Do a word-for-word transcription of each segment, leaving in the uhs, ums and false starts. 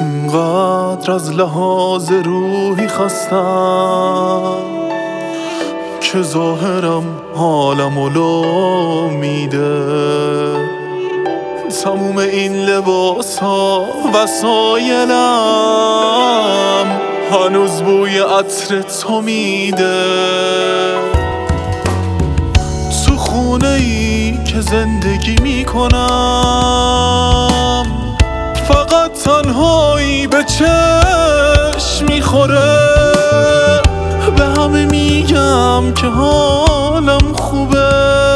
انقدر از لحاظ روحی خستم که ظاهرم حالمو لو میده. تموم این لباس ها وسایلم هنوز بوی عطر تو میده. تو خونه ای که زندگی میکنم فقط تنهایی به چشم میخوره. به همه میگم که حالم خوبه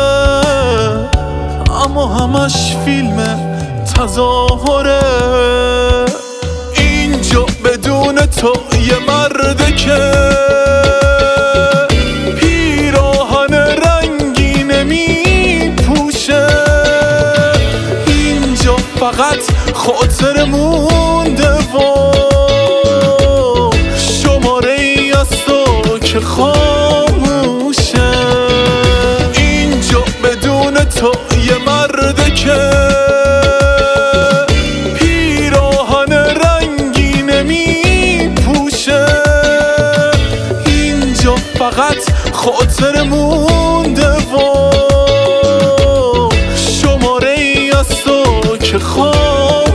اما همش فیلم تظاهره. اینجا بدون تو یه مرده که پیراهن رنگی نمیپوشه. اینجا فقط خاطر مونده و شماره ای از تو که خاموشه. اینجا بدون تو یه مرده که پیراهن رنگی نمیپوشه. اینجا فقط خاطر مونده و شماره ای از تو که خاموشه.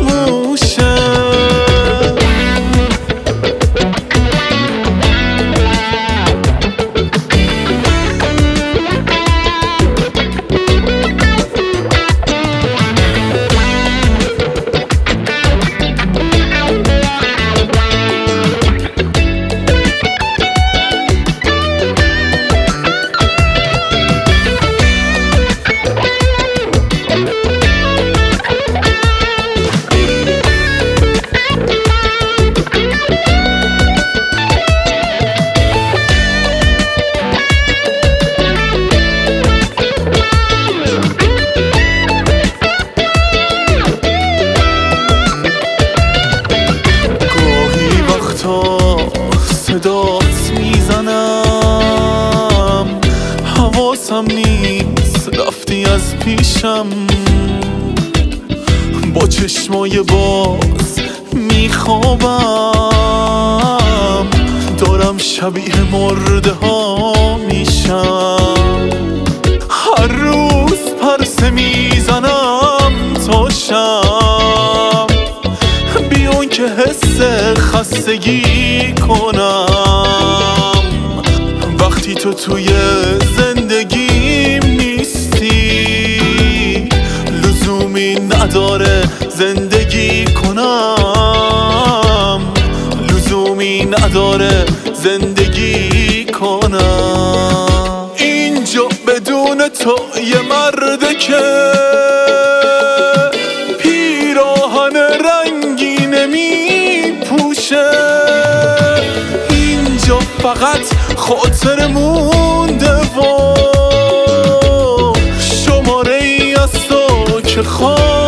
صدات میزنم حواسم نیست رفتی از پیشم. با چشمای باز میخوابم دارم شبیه مرده ها میشم. هر روز پرسه میزنم تا شب بیون که حس خستگی کنم. وقتی تو توی زندگیم نیستی لزومی نداره زندگی کنم. لزومی نداره زندگی کنم. اینجا بدون تو یه مرده که پیراهن رنگی نمیپوشه. اینجا فقط خاطر مونده و شماره ای از تو که خواه